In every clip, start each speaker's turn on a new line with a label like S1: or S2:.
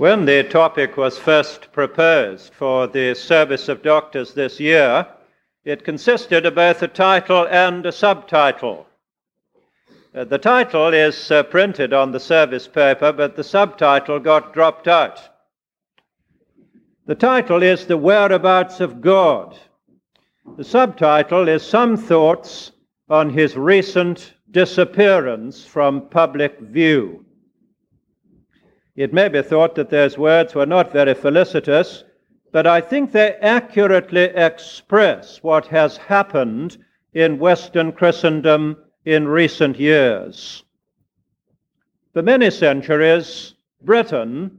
S1: When the topic was first proposed for the Service of Doctors this year, it consisted of both a title and a subtitle. The title is printed on the service paper, but the subtitle got dropped out. The title is The Whereabouts of God. The subtitle is Some Thoughts on His Recent Disappearance from Public View. It may be thought that those words were not very felicitous, but I think they accurately express what has happened in Western Christendom in recent years. For many centuries, Britain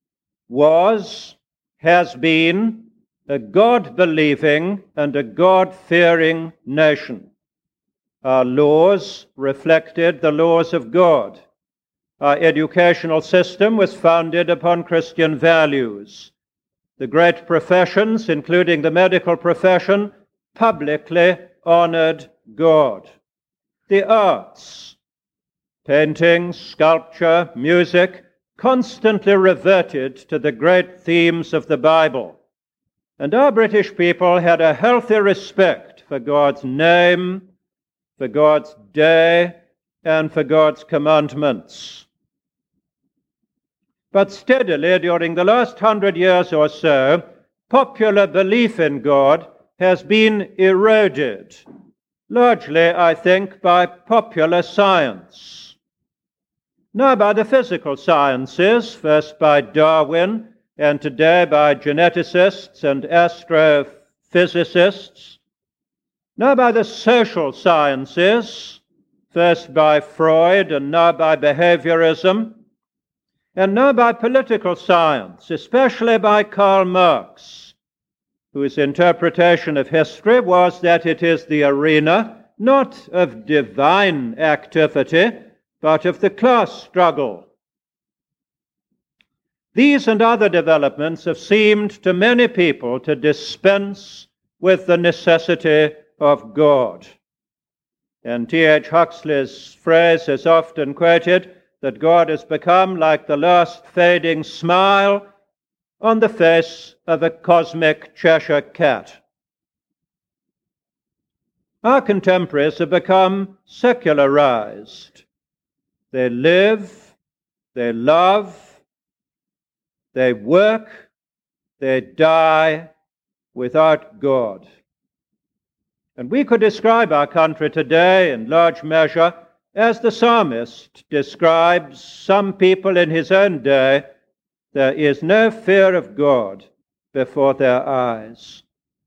S1: has been a God-believing and a God-fearing nation. Our laws reflected the laws of God. Our educational system was founded upon Christian values. The great professions, including the medical profession, publicly honored God. The arts, painting, sculpture, music, constantly reverted to the great themes of the Bible. And our British people had a healthy respect for God's name, for God's day, and for God's commandments. But steadily, during the last 100 years or so, popular belief in God has been eroded, largely, I think, by popular science. Now by the physical sciences, first by Darwin, and today by geneticists and astrophysicists. Now by the social sciences, first by Freud and now by behaviorism. And now by political science, especially by Karl Marx, whose interpretation of history was that it is the arena not of divine activity, but of the class struggle. These and other developments have seemed to many people to dispense with the necessity of God. And T.H. Huxley's phrase is often quoted, that God has become like the last fading smile on the face of a cosmic Cheshire cat. Our contemporaries have become secularized. They live, they love, they work, they die without God. And we could describe our country today in large measure as the psalmist describes some people in his own day. There is no fear of God before their eyes.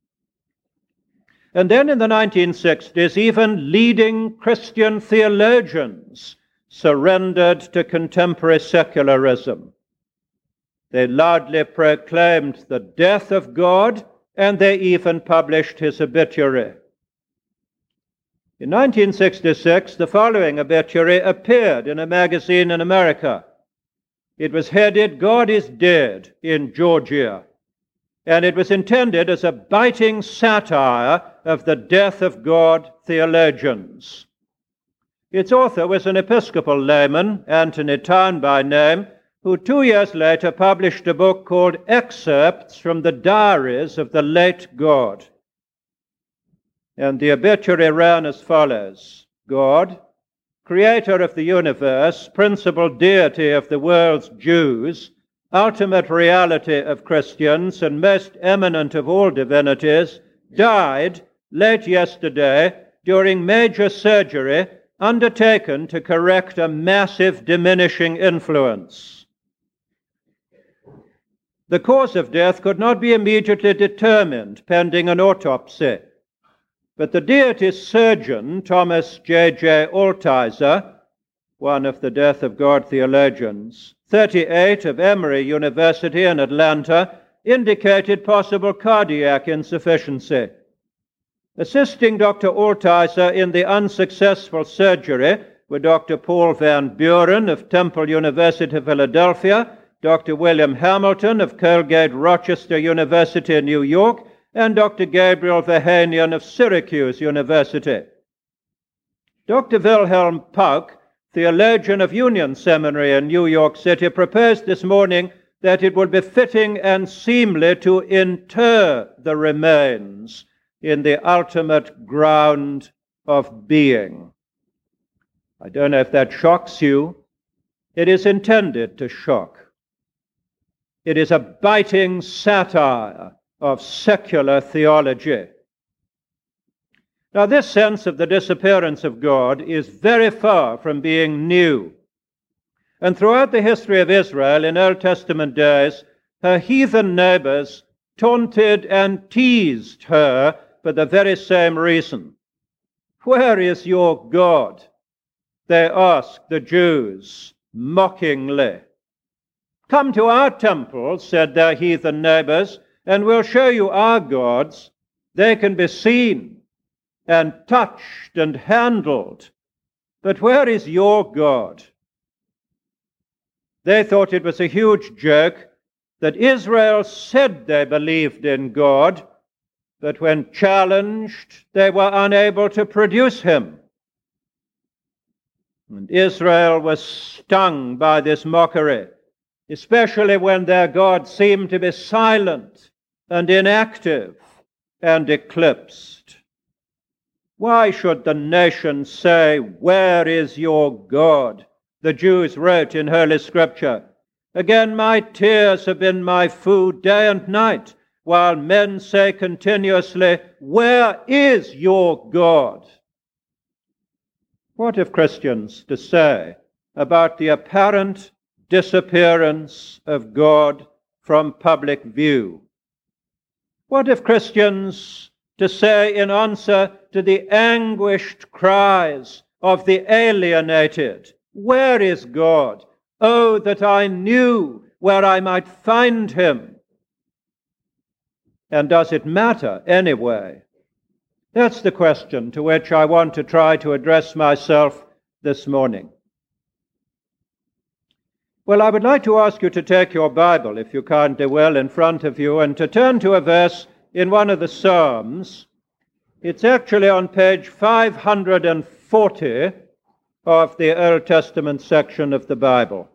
S1: And then in the 1960s, even leading Christian theologians surrendered to contemporary secularism. They loudly proclaimed the death of God, and they even published his obituary. In 1966, the following obituary appeared in a magazine in America. It was headed, "God is Dead in Georgia," and it was intended as a biting satire of the death of God theologians. Its author was an Episcopal layman, Anthony Town by name, who 2 years later published a book called Excerpts from the Diaries of the Late God. And the obituary ran as follows: God, creator of the universe, principal deity of the world's Jews, ultimate reality of Christians, and most eminent of all divinities, died late yesterday during major surgery undertaken to correct a massive diminishing influence. The cause of death could not be immediately determined pending an autopsy. But the deity's surgeon, Thomas J.J. Altizer, one of the Death of God theologians, 38 of Emory University in Atlanta, indicated possible cardiac insufficiency. Assisting Dr. Altizer in the unsuccessful surgery were Dr. Paul Van Buren of Temple University, Philadelphia, Dr. William Hamilton of Colgate Rochester University in New York, and Dr. Gabriel Vahanian of Syracuse University. Dr. Wilhelm Pauck, theologian of Union Seminary in New York City, proposed this morning that it would be fitting and seemly to inter the remains in the ultimate ground of being. I don't know if that shocks you. It is intended to shock. It is a biting satire of secular theology. Now, this sense of the disappearance of God is very far from being new. And throughout the history of Israel in Old Testament days, her heathen neighbors taunted and teased her for the very same reason. "Where is your God?" they asked the Jews mockingly. "Come to our temple," said their heathen neighbors, "and we'll show you our gods. They can be seen and touched and handled. But where is your God?" They thought it was a huge joke that Israel said they believed in God, but when challenged, they were unable to produce him. And Israel was stung by this mockery, especially when their God seemed to be silent and inactive and eclipsed. "Why should the nation say, 'Where is your God?'" the Jews wrote in Holy Scripture. "Again, my tears have been my food day and night, while men say continuously, 'Where is your God?'" What have Christians to say about the apparent disappearance of God from public view? What have Christians to say in answer to the anguished cries of the alienated? "Where is God? Oh, that I knew where I might find him." And does it matter anyway? That's the question to which I want to try to address myself this morning. Well, I would like to ask you to take your Bible, if you kindly will, in front of you, and to turn to a verse in one of the Psalms. It's actually on page 540 of the Old Testament section of the Bible.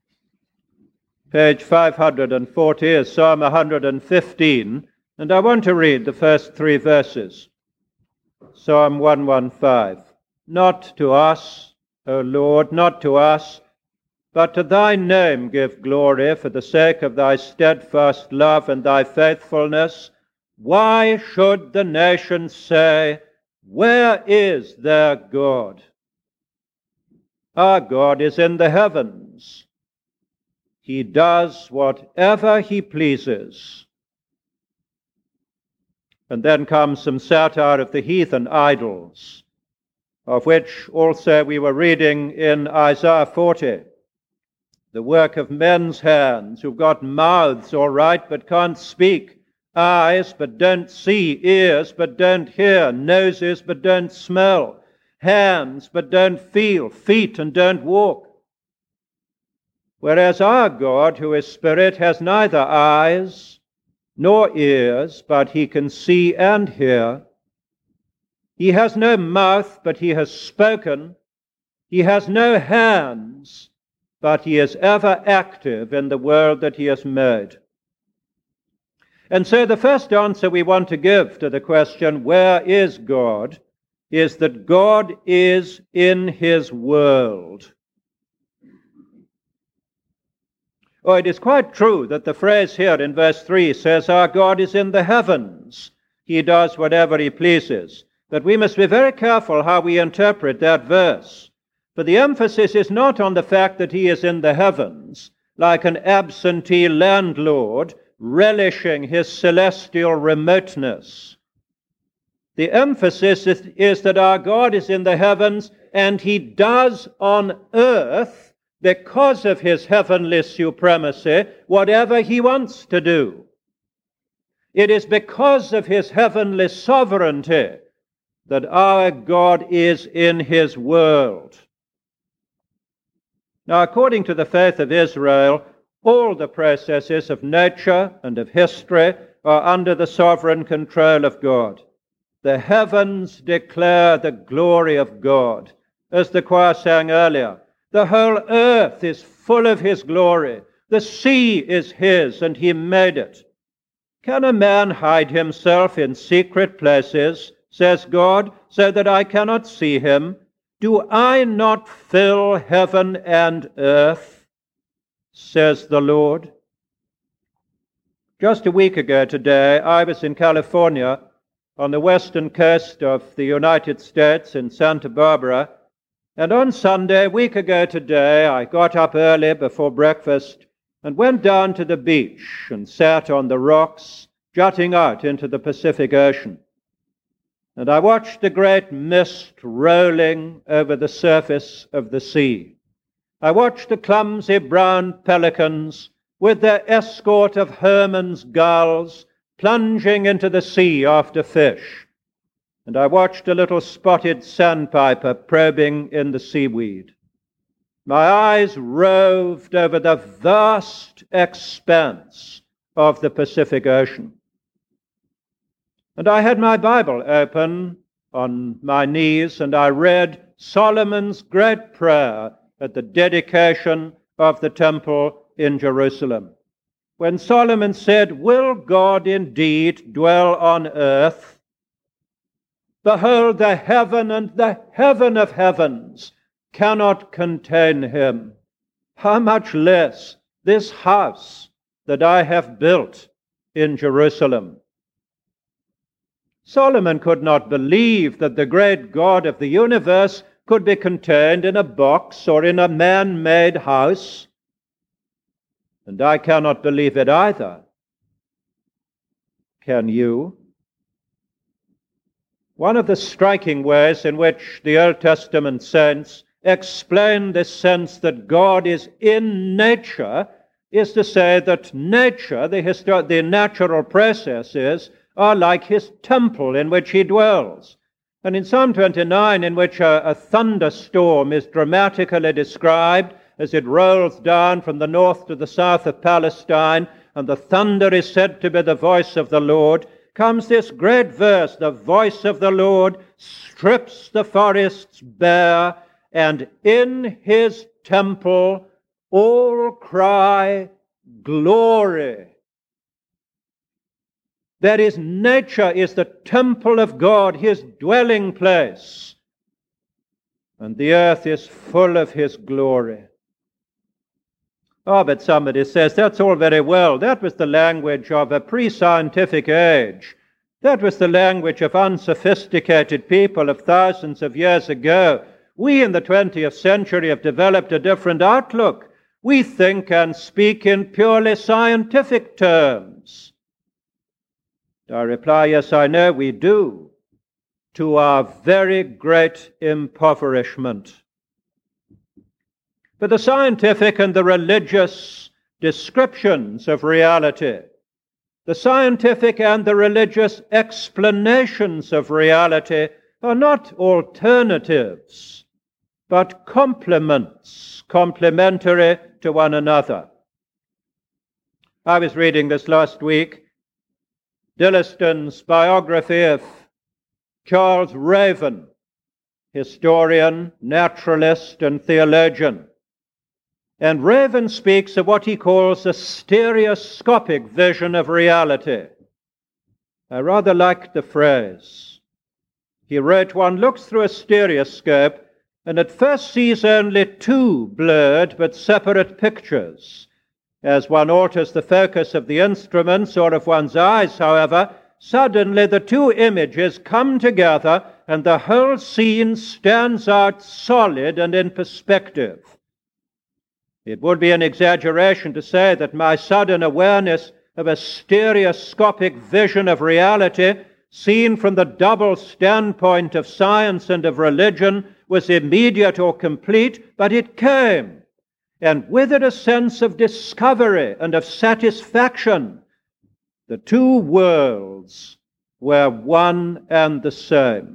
S1: Page 540 is Psalm 115, and I want to read the first three verses. Psalm 115. "Not to us, O Lord, not to us, but to thy name give glory for the sake of thy steadfast love and thy faithfulness. Why should the nations say, 'Where is their God?' Our God is in the heavens. He does whatever he pleases." And then comes some satire of the heathen idols, of which also we were reading in Isaiah 40. The work of men's hands, who've got mouths all right but can't speak, eyes but don't see, ears but don't hear, noses but don't smell, hands but don't feel, feet and don't walk. Whereas our God, who is Spirit, has neither eyes nor ears, but he can see and hear. He has no mouth, but he has spoken. He has no hands, but he is ever active in the world that he has made. And so the first answer we want to give to the question, "Where is God?" is that God is in his world. Oh, it is quite true that the phrase here in verse 3 says our God is in the heavens. He does whatever he pleases. But we must be very careful how we interpret that verse. For the emphasis is not on the fact that he is in the heavens, like an absentee landlord relishing his celestial remoteness. The emphasis is that our God is in the heavens, and he does on earth, because of his heavenly supremacy, whatever he wants to do. It is because of his heavenly sovereignty that our God is in his world. Now, according to the faith of Israel, all the processes of nature and of history are under the sovereign control of God. The heavens declare the glory of God. As the choir sang earlier, the whole earth is full of his glory. The sea is his, and he made it. Can a man hide himself in secret places, says God, so that I cannot see him? Do I not fill heaven and earth, says the Lord? Just a week ago today, I was in California, on the western coast of the United States in Santa Barbara, and on Sunday, a week ago today, I got up early before breakfast and went down to the beach and sat on the rocks jutting out into the Pacific Ocean. And I watched the great mist rolling over the surface of the sea. I watched the clumsy brown pelicans with their escort of Hermann's gulls plunging into the sea after fish. And I watched a little spotted sandpiper probing in the seaweed. My eyes roved over the vast expanse of the Pacific Ocean. And I had my Bible open on my knees, and I read Solomon's great prayer at the dedication of the temple in Jerusalem, when Solomon said, "Will God indeed dwell on earth? Behold, the heaven and the heaven of heavens cannot contain him. How much less this house that I have built in Jerusalem?" Solomon could not believe that the great God of the universe could be contained in a box or in a man-made house. And I cannot believe it either. Can you? One of the striking ways in which the Old Testament saints explain this sense that God is in nature is to say that nature, the natural processes, are like his temple in which he dwells. And in Psalm 29, in which a thunderstorm is dramatically described as it rolls down from the north to the south of Palestine, and the thunder is said to be the voice of the Lord, comes this great verse: "The voice of the Lord strips the forests bare, and in his temple all cry, glory." That is, nature is the temple of God, his dwelling place, and the earth is full of his glory. Oh, but somebody says, that's all very well. That was the language of a pre-scientific age. That was the language of unsophisticated people of thousands of years ago. We in the 20th century have developed a different outlook. We think and speak in purely scientific terms. I reply, yes, I know we do, to our very great impoverishment. But the scientific and the religious descriptions of reality, the scientific and the religious explanations of reality are not alternatives, but complements, complementary to one another. I was reading this last week, Dilliston's biography of Charles Raven, historian, naturalist, and theologian. And Raven speaks of what he calls a stereoscopic vision of reality. I rather like the phrase. He wrote, "One looks through a stereoscope and at first sees only two blurred but separate pictures. As one alters the focus of the instruments or of one's eyes, however, suddenly the two images come together and the whole scene stands out solid and in perspective. It would be an exaggeration to say that my sudden awareness of a stereoscopic vision of reality, seen from the double standpoint of science and of religion, was immediate or complete, but it came. And with it a sense of discovery and of satisfaction. The two worlds were one and the same."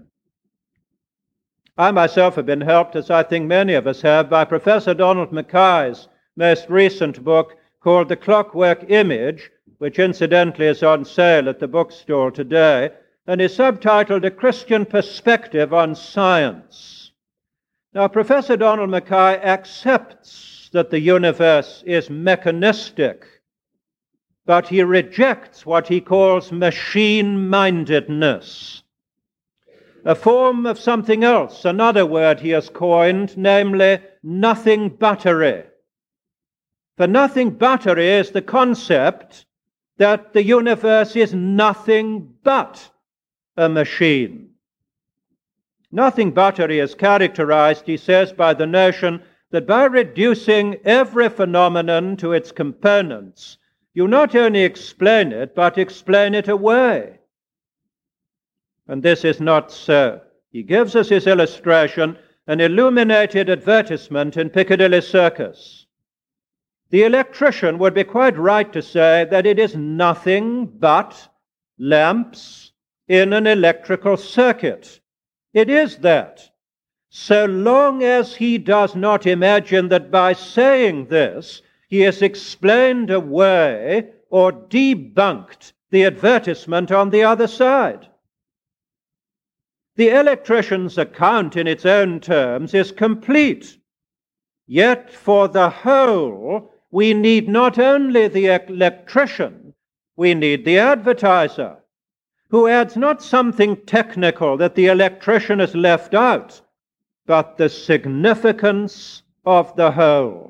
S1: I myself have been helped, as I think many of us have, by Professor Donald Mackay's most recent book called The Clockwork Image, which incidentally is on sale at the bookstore today, and is subtitled A Christian Perspective on Science. Now, Professor Donald Mackay accepts admits that the universe is mechanistic, but he rejects what he calls machine-mindedness, a form of something else, another word he has coined, namely nothing-buttery. For nothing-buttery is the concept that the universe is nothing but a machine. Nothing-buttery is characterized, he says, by the notion that by reducing every phenomenon to its components, you not only explain it, but explain it away. And this is not so. He gives us his illustration, an illuminated advertisement in Piccadilly Circus. The electrician would be quite right to say that it is nothing but lamps in an electrical circuit. It is that, so long as he does not imagine that by saying this, he has explained away or debunked the advertisement on the other side. The electrician's account in its own terms is complete. Yet for the whole, we need not only the electrician, we need the advertiser, who adds not something technical that the electrician has left out, but the significance of the whole.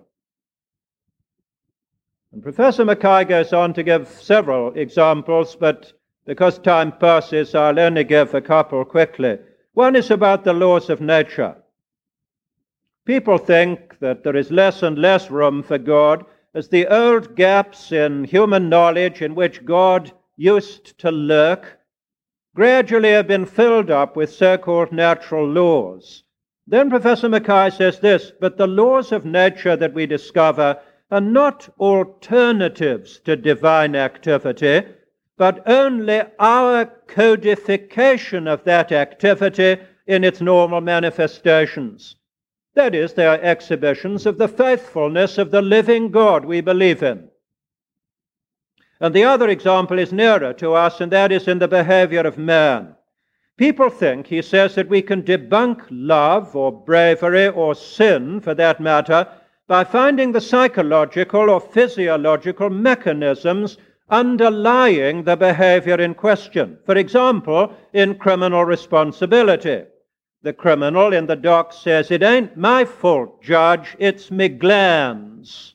S1: And Professor Mackay goes on to give several examples, but because time passes, I'll only give a couple quickly. One is about the laws of nature. People think that there is less and less room for God as the old gaps in human knowledge in which God used to lurk gradually have been filled up with so-called natural laws. Then Professor Mackay says this, but the laws of nature that we discover are not alternatives to divine activity, but only our codification of that activity in its normal manifestations. That is, they are exhibitions of the faithfulness of the living God we believe in. And the other example is nearer to us, and that is in the behavior of man. People think, he says, that we can debunk love or bravery or sin, for that matter, by finding the psychological or physiological mechanisms underlying the behavior in question. For example, in criminal responsibility. The criminal in the dock says, it ain't my fault, Judge, it's me glands.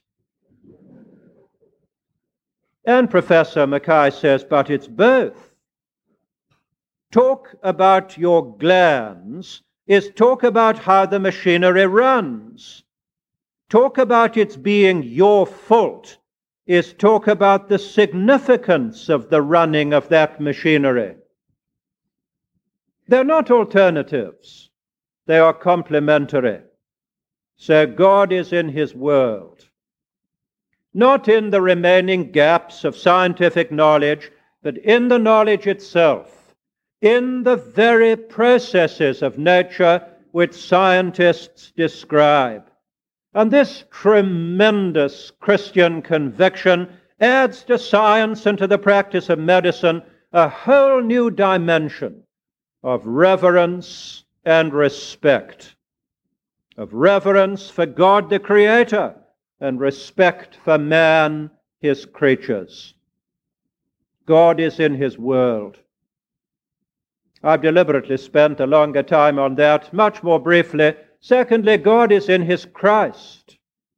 S1: And Professor Mackay says, but it's both. Talk about your glands is talk about how the machinery runs. Talk about its being your fault is talk about the significance of the running of that machinery. They're not alternatives. They are complementary. So God is in his world, not in the remaining gaps of scientific knowledge, but in the knowledge itself, in the very processes of nature which scientists describe. And this tremendous Christian conviction adds to science and to the practice of medicine a whole new dimension of reverence and respect, of reverence for God the Creator and respect for man, his creatures. God is in his world. I've deliberately spent a longer time on that, much more briefly. Secondly, God is in his Christ.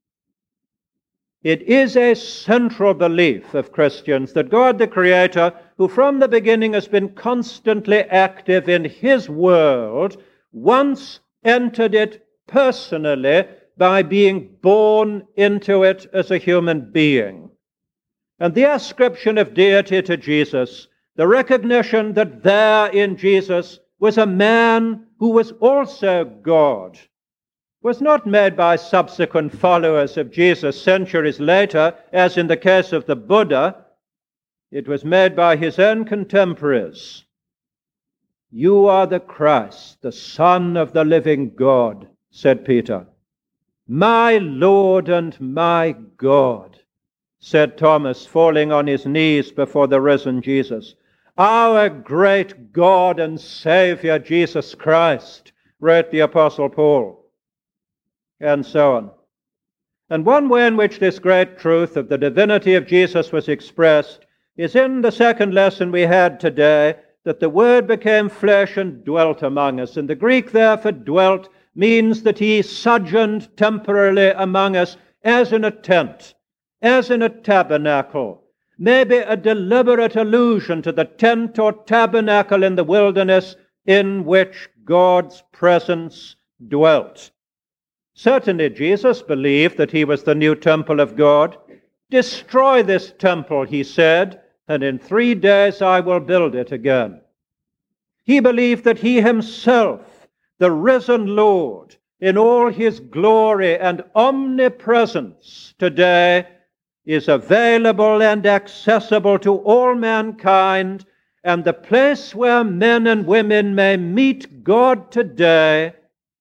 S1: It is a central belief of Christians that God the Creator, who from the beginning has been constantly active in his world, once entered it personally by being born into it as a human being. And the ascription of deity to Jesus, the recognition that there in Jesus was a man who was also God, was not made by subsequent followers of Jesus centuries later, as in the case of the Buddha. It was made by his own contemporaries. You are the Christ, the Son of the living God, said Peter. My Lord and my God, said Thomas, falling on his knees before the risen Jesus. Our great God and Savior, Jesus Christ, wrote the Apostle Paul. And so on. And one way in which this great truth of the divinity of Jesus was expressed is in the second lesson we had today, that the Word became flesh and dwelt among us. And the Greek there for dwelt means that he sojourned temporarily among us as in a tent, as in a tabernacle. Maybe a deliberate allusion to the tent or tabernacle in the wilderness in which God's presence dwelt. Certainly Jesus believed that he was the new temple of God. Destroy this temple, he said, and in 3 days I will build it again. He believed that he himself, the risen Lord, in all his glory and omnipresence today, is available and accessible to all mankind, and the place where men and women may meet God today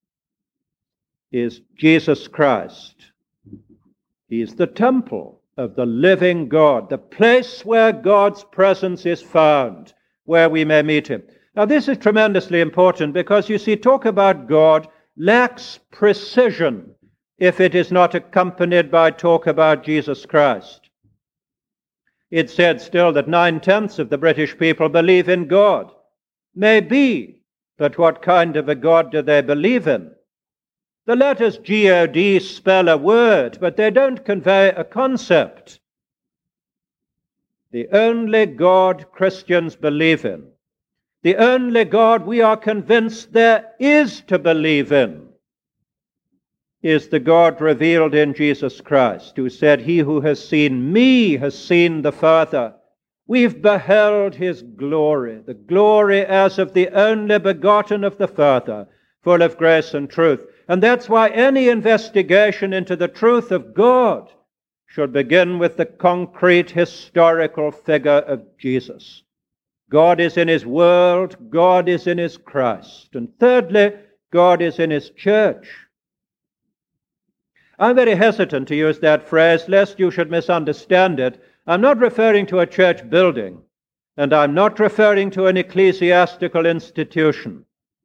S1: is Jesus Christ. He is the temple of the living God, the place where God's presence is found, where we may meet him. Now this is tremendously important because, you see, talk about God lacks precision if it is not accompanied by talk about Jesus Christ. It's said still that 9/10 of the British people believe in God. Maybe, but what kind of a God do they believe in? The letters G-O-D spell a word, but they don't convey a concept. The only God Christians believe in, the only God we are convinced there is to believe in, is the God revealed in Jesus Christ, who said, "He who has seen me has seen the Father." We've beheld his glory, the glory as of the only begotten of the Father, full of grace and truth. And that's why any investigation into the truth of God should begin with the concrete historical figure of Jesus. God is in his world, God is in his Christ. And thirdly, God is in his church. I'm very hesitant to use that phrase, lest you should misunderstand it. I'm not referring to a church building, and I'm not referring to an ecclesiastical institution.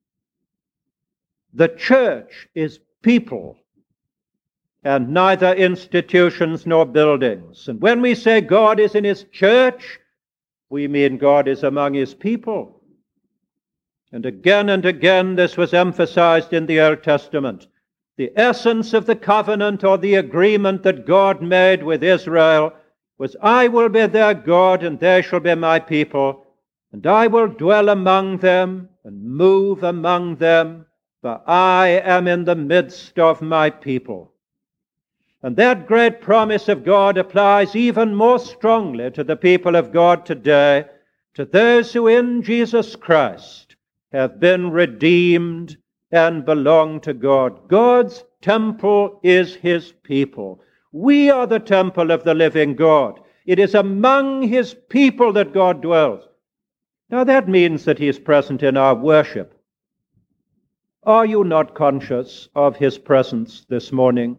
S1: The church is people, and neither institutions nor buildings. And when we say God is in his church, we mean God is among his people. And again this was emphasized in the Old Testament. The essence of the covenant or the agreement that God made with Israel was, "I will be their God and they shall be my people, and I will dwell among them and move among them, for I am in the midst of my people." And that great promise of God applies even more strongly to the people of God today, to those who in Jesus Christ have been redeemed and belong to God. God's temple is his people. We are the temple of the living God. It is among his people that God dwells. Now that means that he is present in our worship. Are you not conscious of his presence this morning?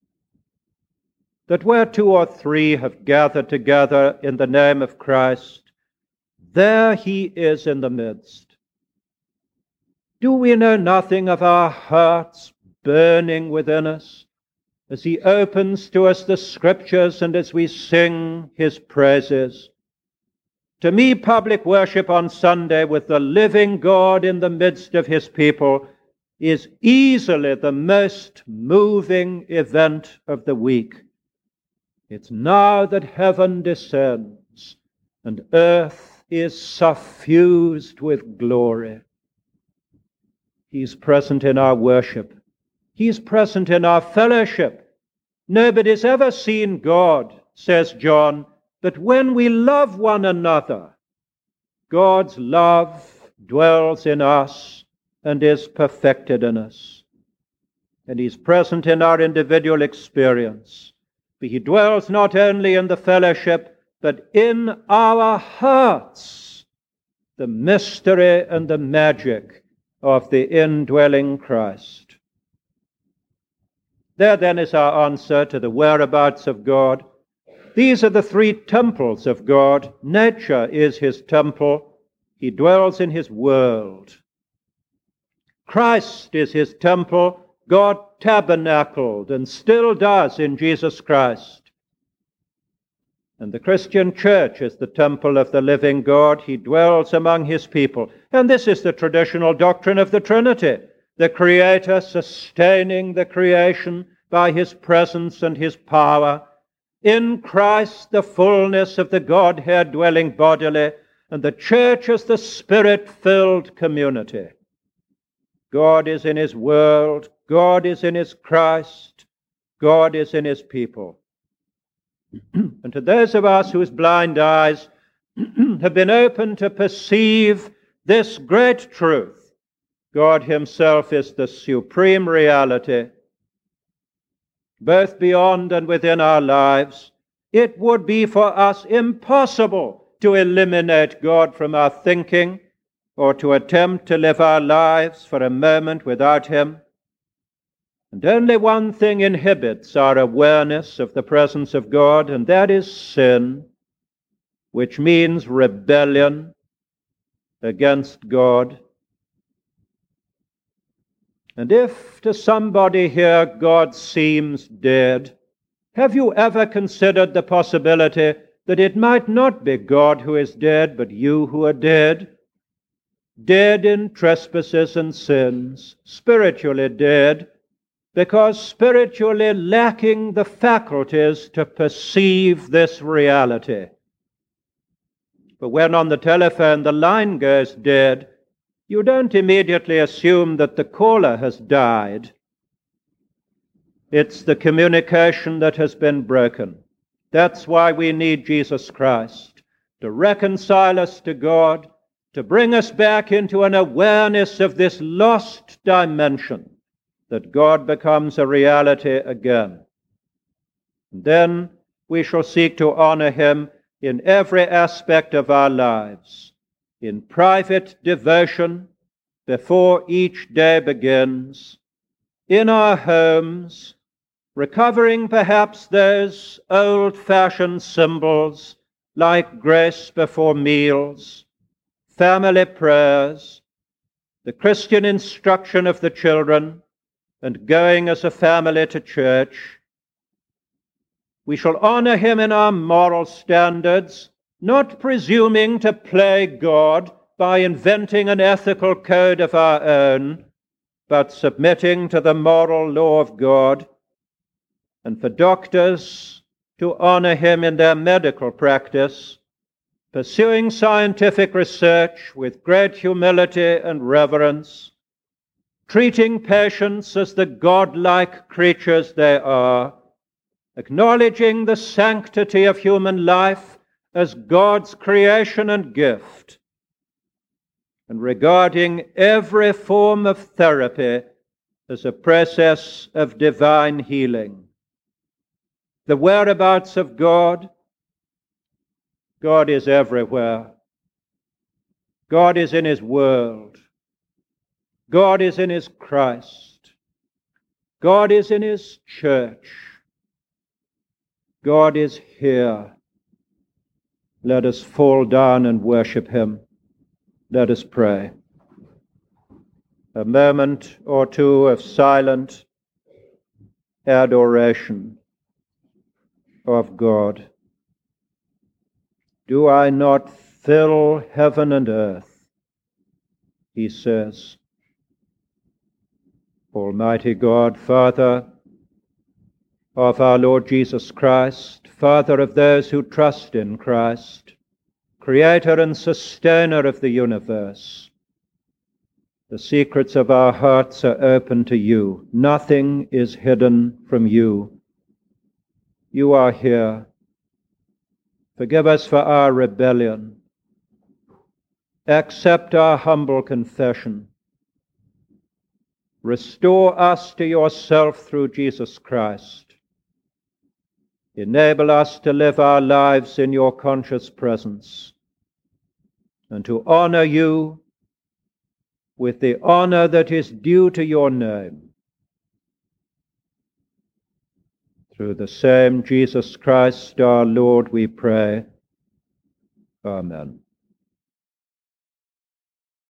S1: That where 2 or 3 have gathered together in the name of Christ, there he is in the midst. Do we know nothing of our hearts burning within us as he opens to us the Scriptures and as we sing his praises? To me, public worship on Sunday with the living God in the midst of his people is easily the most moving event of the week. It's now that heaven descends and earth is suffused with glory. He's present in our worship. He's present in our fellowship. Nobody's ever seen God, says John, but when we love one another, God's love dwells in us and is perfected in us. And he's present in our individual experience. But he dwells not only in the fellowship, but in our hearts, the mystery and the magic of the indwelling Christ. There then is our answer to the whereabouts of God. These are the 3 temples of God. Nature is his temple. He dwells in his world. Christ is his temple. God tabernacled and still does in Jesus Christ. And the Christian church is the temple of the living God. He dwells among his people. And this is the traditional doctrine of the Trinity, the Creator sustaining the creation by his presence and his power. In Christ, the fullness of the Godhead dwelling bodily, and the church is the Spirit-filled community. God is in his world. God is in his Christ. God is in his people. And to those of us whose blind eyes have been opened to perceive this great truth, God himself is the supreme reality, both beyond and within our lives. It would be for us impossible to eliminate God from our thinking or to attempt to live our lives for a moment without him. And only one thing inhibits our awareness of the presence of God, and that is sin, which means rebellion against God. And if to somebody here God seems dead, have you ever considered the possibility that it might not be God who is dead, but you who are dead? Dead in trespasses and sins, spiritually dead, because spiritually lacking the faculties to perceive this reality. But when on the telephone the line goes dead, you don't immediately assume that the caller has died. It's the communication that has been broken. That's why we need Jesus Christ, to reconcile us to God, to bring us back into an awareness of this lost dimension, that God becomes a reality again. And then we shall seek to honor him in every aspect of our lives, in private devotion before each day begins, in our homes, recovering perhaps those old-fashioned symbols like grace before meals, family prayers, the Christian instruction of the children, and going as a family to church. We shall honor him in our moral standards, not presuming to play God by inventing an ethical code of our own, but submitting to the moral law of God. And for doctors, to honor him in their medical practice, pursuing scientific research with great humility and reverence, treating patients as the godlike creatures they are, acknowledging the sanctity of human life as God's creation and gift, and regarding every form of therapy as a process of divine healing. The whereabouts of God, God is everywhere. God is in his world. God is in his Christ. God is in his church. God is here. Let us fall down and worship him. Let us pray. A moment or two of silent adoration of God. Do I not fill heaven and earth? He says. Almighty God, Father of our Lord Jesus Christ, Father of those who trust in Christ, Creator and Sustainer of the universe, the secrets of our hearts are open to you. Nothing is hidden from you. You are here. Forgive us for our rebellion. Accept our humble confession. Restore us to yourself through Jesus Christ. Enable us to live our lives in your conscious presence and to honor you with the honor that is due to your name. Through the same Jesus Christ our Lord we pray. Amen.